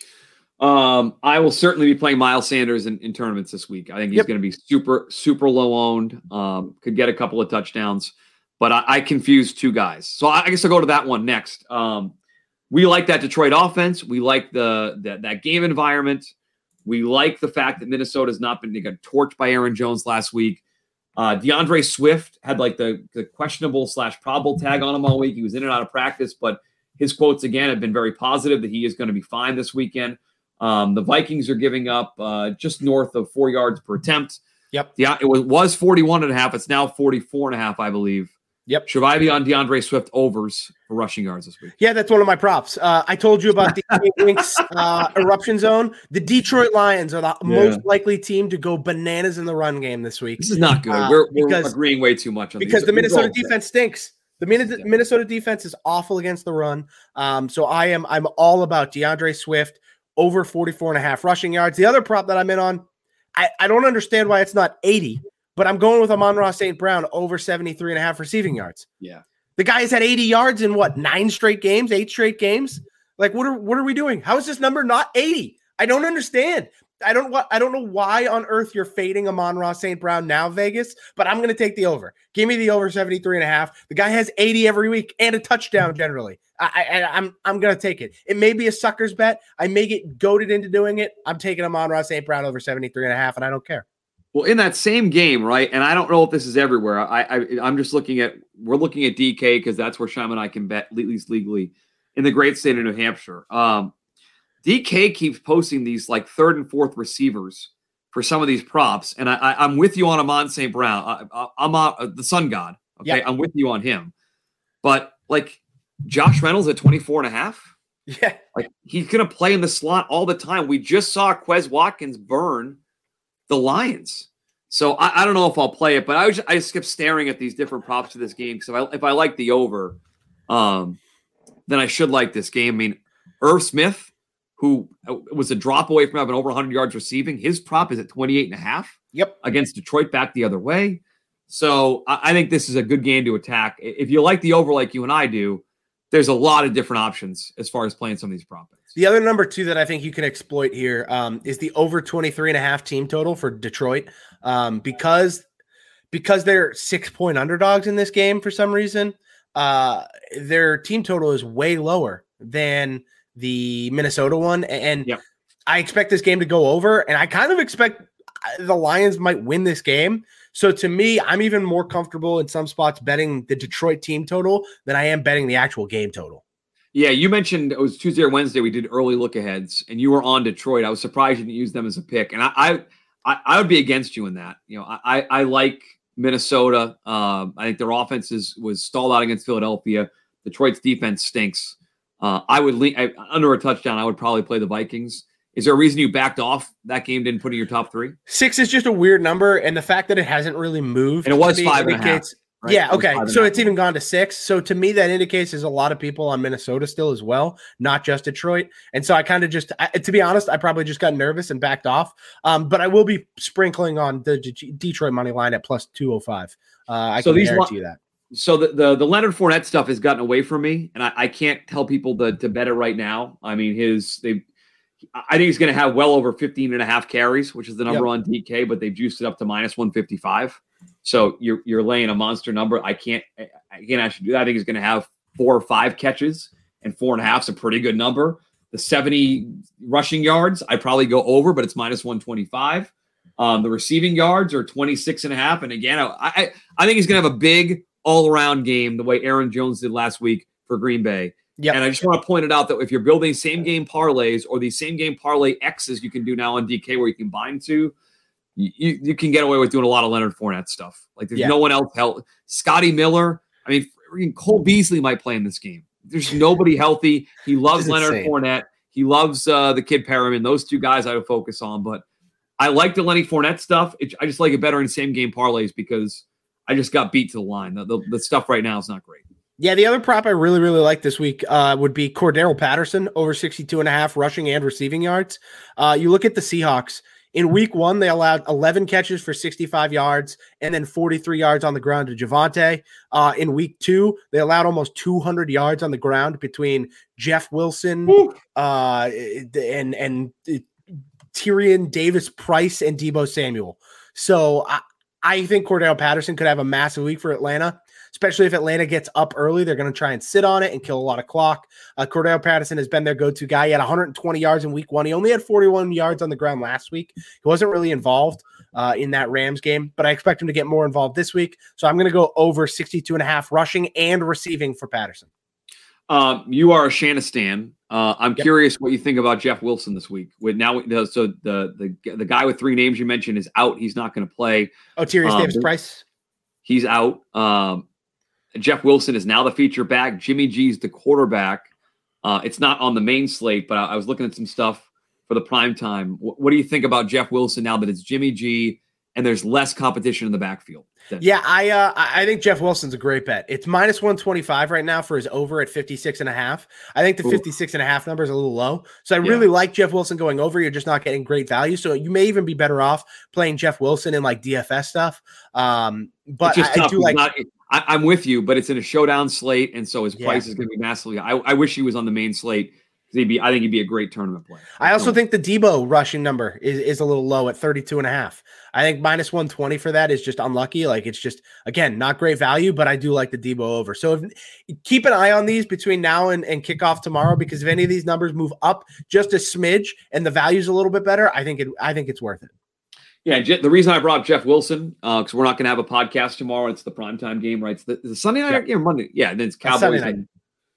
[SPEAKER 4] Um, I will certainly be playing Miles Sanders in, in tournaments this week. I think he's yep. going to be super, super low owned, um, could get a couple of touchdowns. But I, I confused two guys. So I, I guess I'll go to that one next. Um, we like that Detroit offense. We like the, the that game environment. We like the fact that Minnesota has not been they got torched by Aaron Jones last week. Uh, DeAndre Swift had like the, the questionable slash probable tag on him all week. He was in and out of practice, but his quotes again have been very positive that he is going to be fine this weekend. Um, the Vikings are giving up uh, just north of four yards per attempt.
[SPEAKER 6] Yep.
[SPEAKER 4] Yeah, it was, was forty-one and a half. It's now forty-four and a half, I believe.
[SPEAKER 6] Yep.
[SPEAKER 4] Should I be on DeAndre Swift overs for rushing yards this week?
[SPEAKER 6] Yeah, that's one of my props. Uh, I told you about the Wynks uh, eruption zone. The Detroit Lions are the yeah. most likely team to go bananas in the run game this week.
[SPEAKER 4] This is not good. Uh, we're, we're because, agreeing way too much on
[SPEAKER 6] because
[SPEAKER 4] these.
[SPEAKER 6] the Minnesota defense stinks. The Minnesota, yeah. Minnesota defense is awful against the run. Um, so I am I'm all about DeAndre Swift over forty-four and a half rushing yards. The other prop that I'm in on, I, I don't understand why it's not eighty. But I'm going with Amon-Ra Saint Brown over seventy-three and a half receiving yards.
[SPEAKER 4] Yeah.
[SPEAKER 6] The guy has had eighty yards in what, nine straight games, eight straight games? Like, what are what are we doing? How is this number not eighty? I don't understand. I don't what I don't know why on earth you're fading Amon-Ra Saint Brown now, Vegas, but I'm going to take the over. Give me the over seventy-three and a half. The guy has eighty every week and a touchdown generally. I, I, I'm I'm going to take it. It may be a sucker's bet. I may get goaded into doing it. I'm taking Amon-Ra Saint Brown over seventy-three and a half, and I don't care.
[SPEAKER 4] Well, in that same game, right, and I don't know if this is everywhere. I, I, I'm just looking at – we're looking at D K because that's where Shime and I can bet, at least legally, in the great state of New Hampshire. Um, D K keeps posting these, like, third and fourth receivers for some of these props, and I, I, I'm with you on Amon Saint Brown. I, I, I'm on uh, the sun god, okay? Yep. I'm with you on him. But, like, Josh Reynolds at twenty-four and a half?
[SPEAKER 6] Yeah.
[SPEAKER 4] Like, he's going to play in the slot all the time. We just saw Quez Watkins burn the Lions. So I, I don't know if I'll play it, but I, was, I just kept staring at these different props to this game. So if I, if I like the over, um, then I should like this game. I mean, Irv Smith, who was a drop away from having over one hundred yards receiving, his prop is at twenty-eight and a half.
[SPEAKER 6] Yep. Against
[SPEAKER 4] Detroit back the other way. So I, I think this is a good game to attack. If you like the over like you and I do, there's a lot of different options as far as playing some of these prop bets.
[SPEAKER 6] The other number two that I think you can exploit here um, is the over twenty-three and a half team total for Detroit. Um, because, because they're six point underdogs in this game for some reason, uh, their team total is way lower than the Minnesota one. And
[SPEAKER 4] yep.
[SPEAKER 6] I expect this game to go over, and I kind of expect the Lions might win this game. So to me, I'm even more comfortable in some spots betting the Detroit team total than I am betting the actual game total.
[SPEAKER 4] Yeah, you mentioned it was Tuesday or Wednesday we did early look aheads, and you were on Detroit. I was surprised you didn't use them as a pick, and I I, I would be against you in that. You know, I I like Minnesota. Um, I think their offense is, was stalled out against Philadelphia. Detroit's defense stinks. Uh, I would lean I, under a touchdown. I would probably play the Vikings Is there a reason you backed off that game, didn't put in your top three?
[SPEAKER 6] Six is just a weird number, and the fact that it hasn't really moved.
[SPEAKER 4] And it was five and a half.
[SPEAKER 6] Right? Yeah, okay. It so it's even gone to six. So to me, that indicates there's a lot of people on Minnesota still as well, not just Detroit. And so I kind of just, I, to be honest, I probably just got nervous and backed off. Um, but I will be sprinkling on the D- Detroit money line at plus two oh five. Uh, I so can these guarantee you that.
[SPEAKER 4] So the, the the Leonard Fournette stuff has gotten away from me, and I, I can't tell people to, to bet it right now. I mean, his they, I think he's going to have well over fifteen and a half carries, which is the number yep. on D K, but they've juiced it up to minus one fifty-five. So you're you're laying a monster number. I can't I can't actually do that. I think he's going to have four or five catches, and four and a half is a pretty good number. The seventy rushing yards, I probably go over, but it's minus one twenty-five. Um, the receiving yards are twenty-six and a half. And again, I I, I think he's going to have a big all-around game the way Aaron Jones did last week for Green Bay. Yep. And I just want to point it out that if you're building same-game parlays or these same-game parlay X's you can do now on D K where you can bind to, you, you can get away with doing a lot of Leonard Fournette stuff. Like there's yeah. no one else healthy. Scotty Miller, I mean, Cole Beasley might play in this game. There's nobody healthy. He loves Leonard insane. Fournette. He loves uh, the kid Perriman. Those two guys I would focus on. But I like the Lenny Fournette stuff. It, I just like it better in same-game parlays because I just got beat to the line. The, the, the stuff right now is not great.
[SPEAKER 6] Yeah, the other prop I really, really like this week uh, would be Cordero Patterson over sixty-two and a half rushing and receiving yards. Uh, you look at the Seahawks. In week one, they allowed eleven catches for sixty-five yards and then forty-three yards on the ground to Javonte. Uh, in week two, they allowed almost two hundred yards on the ground between Jeff Wilson uh, and, and Tyrion Davis-Price and Deebo Samuel. So I, I think Cordero Patterson could have a massive week for Atlanta, especially if Atlanta gets up early. They're going to try and sit on it and kill a lot of clock. Uh, Cordero Patterson has been their go-to guy. He had one hundred twenty yards in week one. He only had forty-one yards on the ground last week. He wasn't really involved uh, in that Rams game, but I expect him to get more involved this week. So I'm going to go over sixty-two and a half rushing and receiving for Patterson.
[SPEAKER 4] Um, you are a Shanistan. Uh, I'm yep. curious what you think about Jeff Wilson this week. With now, so the the the guy with three names you mentioned is out. He's not going to play.
[SPEAKER 6] Oh, Tyrius um, Davis-Price.
[SPEAKER 4] He's out. Um, Jeff Wilson is now the feature back. Jimmy G's the quarterback. Uh, it's not on the main slate, but I, I was looking at some stuff for the prime time. W- what do you think about Jeff Wilson now that it's Jimmy G and there's less competition in the backfield?
[SPEAKER 6] Yeah, I uh, I think Jeff Wilson's a great bet. It's minus one twenty-five right now for his over at fifty-six and a half. I think the Ooh. fifty-six and a half number is a little low. So I yeah. really like Jeff Wilson going over. You're just not getting great value. So you may even be better off playing Jeff Wilson in like D F S stuff. Um, but I, I do like
[SPEAKER 4] not, I, I'm with you, but it's in a showdown slate. And so his price yeah. is going to be massively. I, I wish he was on the main slate. He'd be, I think he'd be a great tournament player.
[SPEAKER 6] I also no. think the Deebo rushing number is, is a little low at thirty-two and a half. I think minus one twenty for that is just unlucky. Like it's just, again, not great value, but I do like the Deebo over. So if, keep an eye on these between now and, and kickoff tomorrow, because if any of these numbers move up just a smidge and the value's a little bit better, I think it, I think it's worth it.
[SPEAKER 4] Yeah, the reason I brought up Jeff Wilson, because uh, we're not going to have a podcast tomorrow. It's the primetime game, right? It's the, the Sunday night yep. game or Monday. Yeah, and then it's Cowboys. And,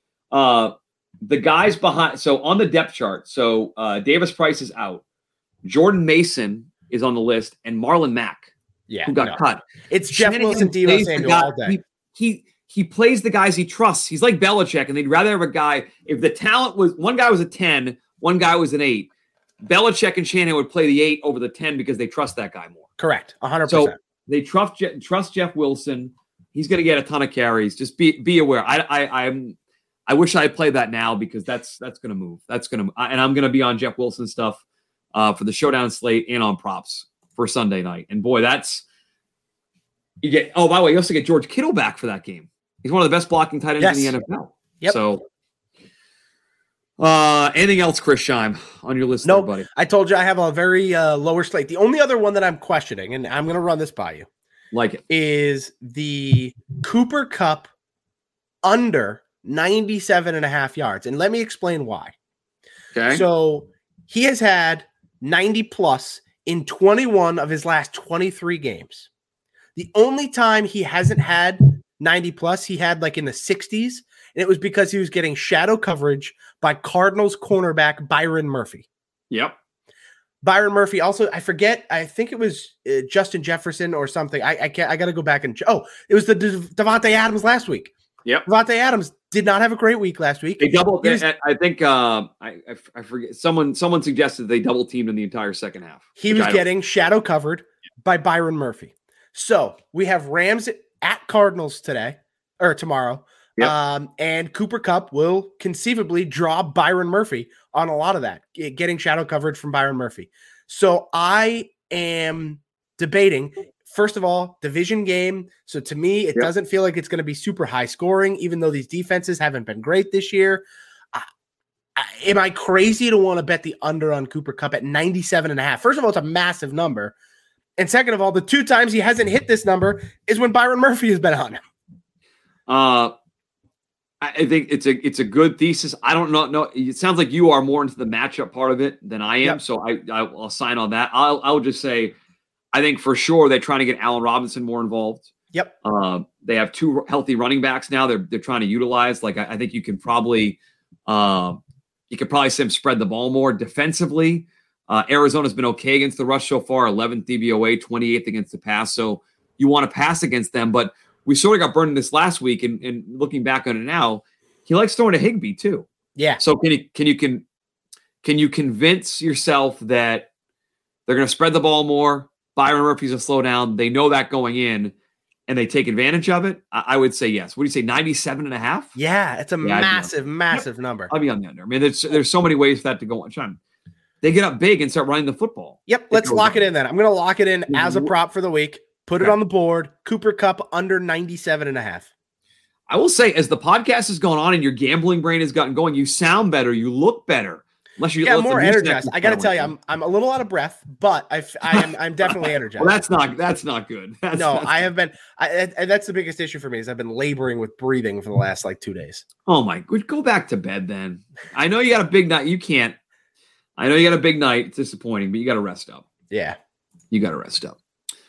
[SPEAKER 4] uh, the guys behind, so on the depth chart, so uh, Davis-Price is out. Jordan Mason is on the list, and Marlon Mack,
[SPEAKER 6] yeah,
[SPEAKER 4] who got
[SPEAKER 6] no.
[SPEAKER 4] cut.
[SPEAKER 6] It's Jeff Wilson, Deebo Samuel all day.
[SPEAKER 4] He, he he plays the guys he trusts. He's like Belichick, and they'd rather have a guy. If the talent was one guy was a ten, one guy was an eight. Belichick and Shanahan would play the eight over the ten because they trust that guy more.
[SPEAKER 6] Correct, one hundred percent.
[SPEAKER 4] So they trust trust Jeff Wilson. He's going to get a ton of carries. Just be be aware. I I I'm. I wish I had played that now because that's that's going to move. That's going to, and I'm going to be on Jeff Wilson stuff uh, for the showdown slate and on props for Sunday night. And boy, that's you get. Oh, by the way, you also get George Kittle back for that game. He's one of the best blocking tight ends yes. in the N F L.
[SPEAKER 6] Yep.
[SPEAKER 4] So, uh, anything else, Chris Scheim, on your list?
[SPEAKER 6] No,
[SPEAKER 4] nope. buddy.
[SPEAKER 6] I told you I have a very uh, lower slate. The only other one that I'm questioning, and I'm going to run this by you,
[SPEAKER 4] like it,
[SPEAKER 6] is the Cooper Kupp under ninety-seven and a half yards. And let me explain why.
[SPEAKER 4] Okay.
[SPEAKER 6] So he has had ninety plus in twenty-one of his last twenty-three games. The only time he hasn't had ninety plus, he had like in the sixties. And it was because he was getting shadow coverage by Cardinals cornerback Byron Murphy.
[SPEAKER 4] Yep.
[SPEAKER 6] Byron Murphy also, I forget, I think it was uh, Justin Jefferson or something. I, I can't, I got to go back and, oh, it was the De- Devontae Adams last week.
[SPEAKER 4] Yep.
[SPEAKER 6] Davante Adams did not have a great week last week.
[SPEAKER 4] They doubled.
[SPEAKER 6] Was,
[SPEAKER 4] I, I think uh, I, I I forget. Someone someone suggested they double teamed in the entire second half.
[SPEAKER 6] He was getting shadow covered by Byron Murphy. So we have Rams at Cardinals today or tomorrow. Yep. Um, and Cooper Kupp will conceivably draw Byron Murphy on a lot of that, getting shadow coverage from Byron Murphy. So I am debating, first of all, division game. So to me, it yep. doesn't feel like it's going to be super high scoring, even though these defenses haven't been great this year. Uh, am I crazy to want to bet the under on Cooper Kupp at ninety-seven and a half? First of all, it's a massive number. And second of all, the two times he hasn't hit this number is when Byron Murphy has been on him.
[SPEAKER 4] Uh, I think it's a it's a good thesis. I don't know. No, it sounds like you are more into the matchup part of it than I am. Yep. So I, I I'll sign on that. I'll I'll just say, I think for sure they're trying to get Allen Robinson more involved.
[SPEAKER 6] Yep.
[SPEAKER 4] Uh, they have two healthy running backs now. They're they're trying to utilize. Like I, I think you can probably, uh, you could probably see them spread the ball more defensively. Uh, Arizona's been okay against the rush so far. eleventh D V O A, twenty-eighth against the pass. So you want to pass against them, but we sort of got burned in this last week, and, and looking back on it now, he likes throwing to Higbee too.
[SPEAKER 6] Yeah.
[SPEAKER 4] So can you can you can can you convince yourself that they're going to spread the ball more? Byron Murphy's a slow down. They know that going in, and they take advantage of it. I, I would say yes. What do you say? ninety-seven and a half?
[SPEAKER 6] Yeah, it's a yeah, massive, massive yep. number.
[SPEAKER 4] I'll be on the under. I mean, there's there's so many ways for that to go on. They get up big and start running the football.
[SPEAKER 6] Yep. Let's lock it in then. I'm going to lock it in as a prop for the week. Put it on the board. Cooper Kupp under ninety-seven and a half.
[SPEAKER 4] I will say, as the podcast has gone on and your gambling brain has gotten going, you sound better. You look better. Unless you
[SPEAKER 6] yeah, more energized. I got to tell you, I'm I'm a little out of breath, but I I am I'm definitely energized.
[SPEAKER 4] Well, that's not that's not good. That's,
[SPEAKER 6] no,
[SPEAKER 4] that's
[SPEAKER 6] I have been. I, and that's the biggest issue for me is I've been laboring with breathing for the last like two days.
[SPEAKER 4] Oh my! Go back to bed then. I know you got a big night. You can't. I know you got a big night. It's disappointing, but you got to rest up.
[SPEAKER 6] Yeah,
[SPEAKER 4] you got to rest up.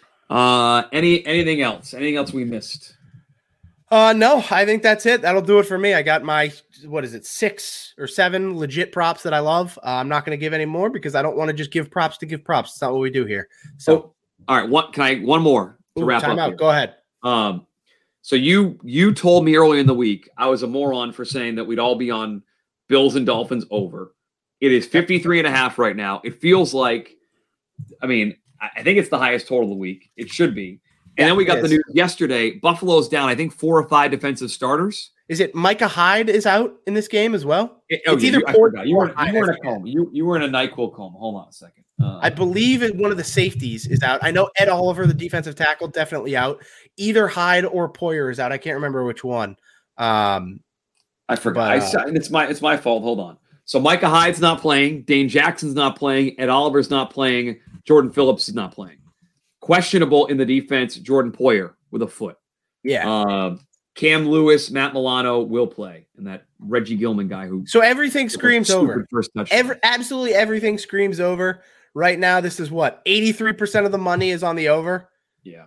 [SPEAKER 4] Uh, any anything else? Anything else we missed?
[SPEAKER 6] Uh, no, I think that's it. That'll do it for me. I got my, what is it, six or seven legit props that I love. Uh, I'm not going to give any more because I don't want to just give props to give props. It's not what we do here. So,
[SPEAKER 4] oh, all right. What can I, one more to
[SPEAKER 6] ooh,
[SPEAKER 4] wrap
[SPEAKER 6] time
[SPEAKER 4] up
[SPEAKER 6] out.
[SPEAKER 4] here.
[SPEAKER 6] Go ahead.
[SPEAKER 4] Um, so you, you told me earlier in the week, I was a moron for saying that we'd all be on Bills and Dolphins over. It is fifty-three and a half right now. It feels like, I mean, I think it's the highest total of the week. It should be. And then we got the news yesterday. Buffalo's down, I think, four or five defensive starters.
[SPEAKER 6] Is it Micah Hyde is out in this game as well?
[SPEAKER 4] It, oh, it's yeah, either you, Port you, were, you were in a coma. You, you were in a NyQuil coma. Hold on a second. Uh,
[SPEAKER 6] I believe it, one of the safeties is out. I know Ed Oliver, the defensive tackle, definitely out. Either Hyde or Poyer is out. I can't remember which one. Um,
[SPEAKER 4] I forgot. But, uh, I, it's my it's my fault. Hold on. So Micah Hyde's not playing. Dane Jackson's not playing. Ed Oliver's not playing. Jordan Phillips is not playing. Questionable in the defense, Jordan Poyer with a foot.
[SPEAKER 6] Yeah.
[SPEAKER 4] Uh, Cam Lewis, Matt Milano will play, and that Reggie Gilman guy who.
[SPEAKER 6] So everything screams over.
[SPEAKER 4] First touchdown.
[SPEAKER 6] Every, absolutely everything screams over. Right now, this is what? eighty-three percent of the money is on the over.
[SPEAKER 4] Yeah.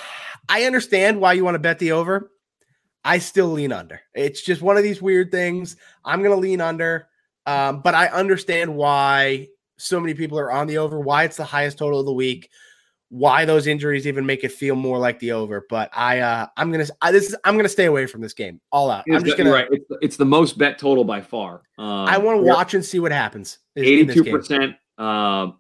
[SPEAKER 6] I understand why you want to bet the over. I still lean under. It's just one of these weird things. I'm going to lean under, um, but I understand why so many people are on the over, why it's the highest total of the week, why those injuries even make it feel more like the over. But I, uh, I'm gonna, I, this is, I'm gonna stay away from this game all out. I'm just gonna.
[SPEAKER 4] Right. It's, it's the most bet total by far. Um,
[SPEAKER 6] I want to watch and see what happens.
[SPEAKER 4] Eighty-two percent. Uh,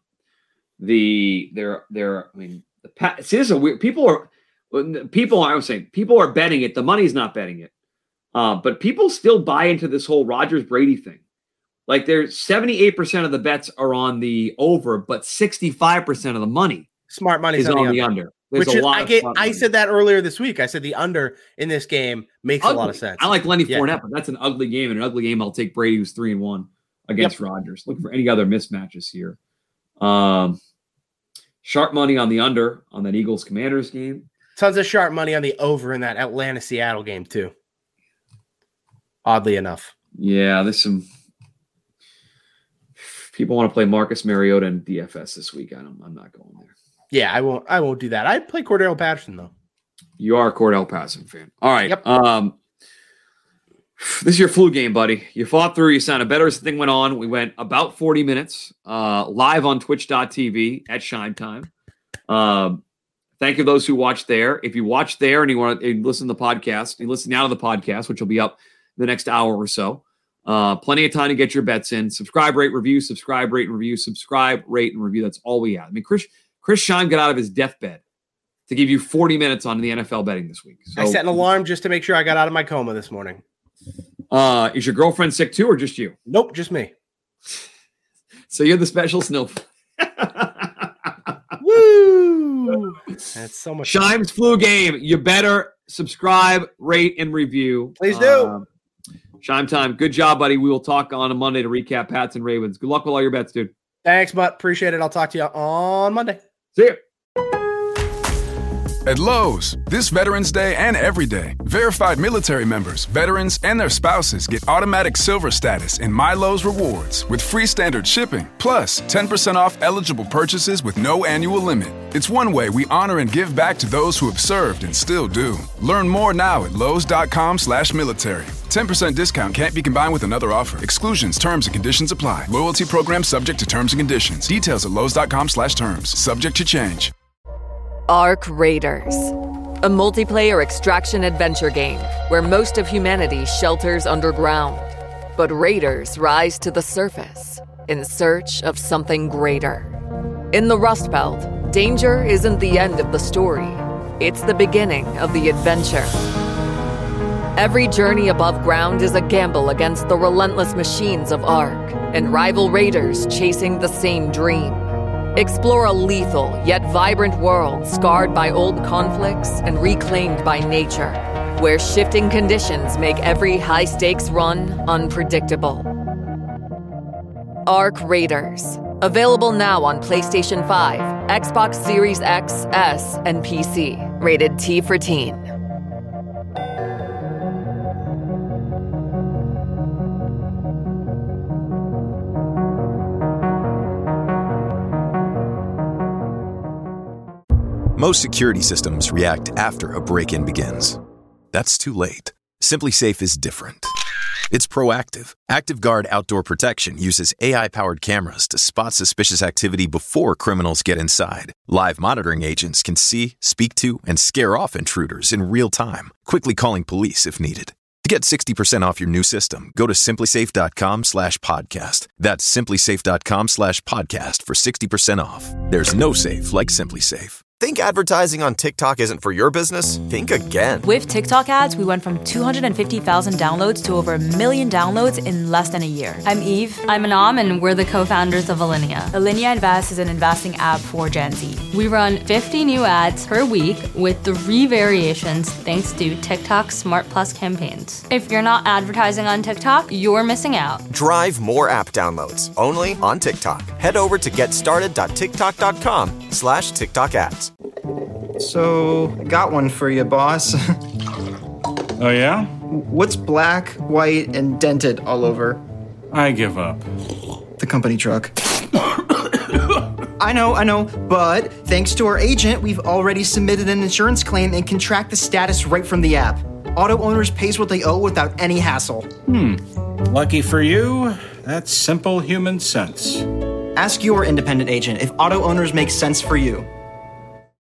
[SPEAKER 4] the they're they're. I mean, the see, this is a weird. People are people. I was saying people are betting it. The money's not betting it. Uh, but people still buy into this whole Rodgers Brady thing. Like there's seventy-eight percent of the bets are on the over, but sixty-five percent of the money.
[SPEAKER 6] Smart money
[SPEAKER 4] is on, on the under. under. There's
[SPEAKER 6] Which
[SPEAKER 4] a
[SPEAKER 6] is,
[SPEAKER 4] lot
[SPEAKER 6] I,
[SPEAKER 4] of
[SPEAKER 6] get,
[SPEAKER 4] I
[SPEAKER 6] money. said that earlier this week. I said the under in this game makes ugly. a lot of sense.
[SPEAKER 4] I like Lenny
[SPEAKER 6] yeah.
[SPEAKER 4] Fournette, but that's an ugly game. In an ugly game, I'll take Brady, who's three and one against yep. Rodgers. Looking for any other mismatches here. Um, sharp money on the under on that Eagles Commanders game.
[SPEAKER 6] Tons of sharp money on the over in that Atlanta Seattle game too. Oddly enough.
[SPEAKER 4] Yeah, there's some people want to play Marcus Mariota and D F S this week. I don't, I'm not going there.
[SPEAKER 6] Yeah, I won't. I won't do that. I'd play Cordell Patterson though.
[SPEAKER 4] You are a Cordell Patterson fan. All right.
[SPEAKER 6] Yep.
[SPEAKER 4] Um, this is your flu game, buddy. You fought through. You sounded better as the thing went on. We went about forty minutes uh, live on twitch dot t v at Shine Time. Um, Thank you to those who watched there. If you watch there and you want to listen to the podcast, you listen now to the podcast, which will be up the next hour or so. Uh, plenty of time to get your bets in. Subscribe, rate, review, subscribe, rate, and review, subscribe, rate, and review. That's all we have. I mean, Chris, Chris Scheim got out of his deathbed to give you forty minutes on the N F L betting this week. So,
[SPEAKER 6] I set an alarm just to make sure I got out of my coma this morning.
[SPEAKER 4] Uh, is your girlfriend sick too, or just you?
[SPEAKER 6] Nope, just me.
[SPEAKER 4] So you're the special snow.
[SPEAKER 6] Woo! That's so much.
[SPEAKER 4] Scheim's flu game. You better subscribe, rate, and review.
[SPEAKER 6] Please do.
[SPEAKER 4] Uh, Scheim time. Good job, buddy. We will talk on a Monday to recap Pats and Ravens. Good luck with all your bets, dude.
[SPEAKER 6] Thanks, Mutt. Appreciate it. I'll talk to you on Monday.
[SPEAKER 4] See you.
[SPEAKER 1] At Lowe's, this Veterans Day and every day, verified military members, veterans, and their spouses get automatic silver status in My Lowe's Rewards with free standard shipping, plus ten percent off eligible purchases with no annual limit. It's one way we honor and give back to those who have served and still do. Learn more now at lowes.com slash military. ten percent discount can't be combined with another offer. Exclusions, terms, and conditions apply. Loyalty program subject to terms and conditions. Details at lowes.com slash terms. Subject to change.
[SPEAKER 2] Ark Raiders, a multiplayer extraction adventure game where most of humanity shelters underground. But raiders rise to the surface in search of something greater. In the Rust Belt, danger isn't the end of the story. It's the beginning of the adventure. Every journey above ground is a gamble against the relentless machines of Ark and rival raiders chasing the same dream. Explore a lethal yet vibrant world scarred by old conflicts and reclaimed by nature, where shifting conditions make every high-stakes run unpredictable. Ark Raiders. Available now on PlayStation five, Xbox Series X, S, and P C. Rated T for Teen.
[SPEAKER 3] Most security systems react after a break-in begins. That's too late. SimpliSafe is different. It's proactive. ActiveGuard Outdoor Protection uses A I-powered cameras to spot suspicious activity before criminals get inside. Live monitoring agents can see, speak to, and scare off intruders in real time, quickly calling police if needed. To get sixty percent off your new system, go to simplysafe.com slash podcast. That's simplysafe.com slash podcast for sixty percent off. There's no safe like SimpliSafe.
[SPEAKER 7] Think advertising on TikTok isn't for your business? Think again.
[SPEAKER 8] With TikTok ads, we went from two hundred fifty thousand downloads to over a million downloads in less than a year. I'm Eve.
[SPEAKER 9] I'm Anam, and we're the co-founders of Alinea.
[SPEAKER 8] Alinea Invest is an investing app for Gen Z.
[SPEAKER 9] We run fifty new ads per week with three variations thanks to TikTok Smart Plus campaigns. If you're not advertising on TikTok, you're missing out.
[SPEAKER 7] Drive more app downloads only on TikTok. Head over to getstarted.tiktok.com slash TikTok ads.
[SPEAKER 10] So, got one for you, boss.
[SPEAKER 11] Oh, yeah?
[SPEAKER 10] What's black, white, and dented all over?
[SPEAKER 11] I give up.
[SPEAKER 10] The company truck. I know, I know, but thanks to our agent, we've already submitted an insurance claim and can track the status right from the app. Auto owners pays what they owe without any hassle.
[SPEAKER 11] Hmm. Lucky for you, that's simple human sense.
[SPEAKER 10] Ask your independent agent if auto owners make sense for you.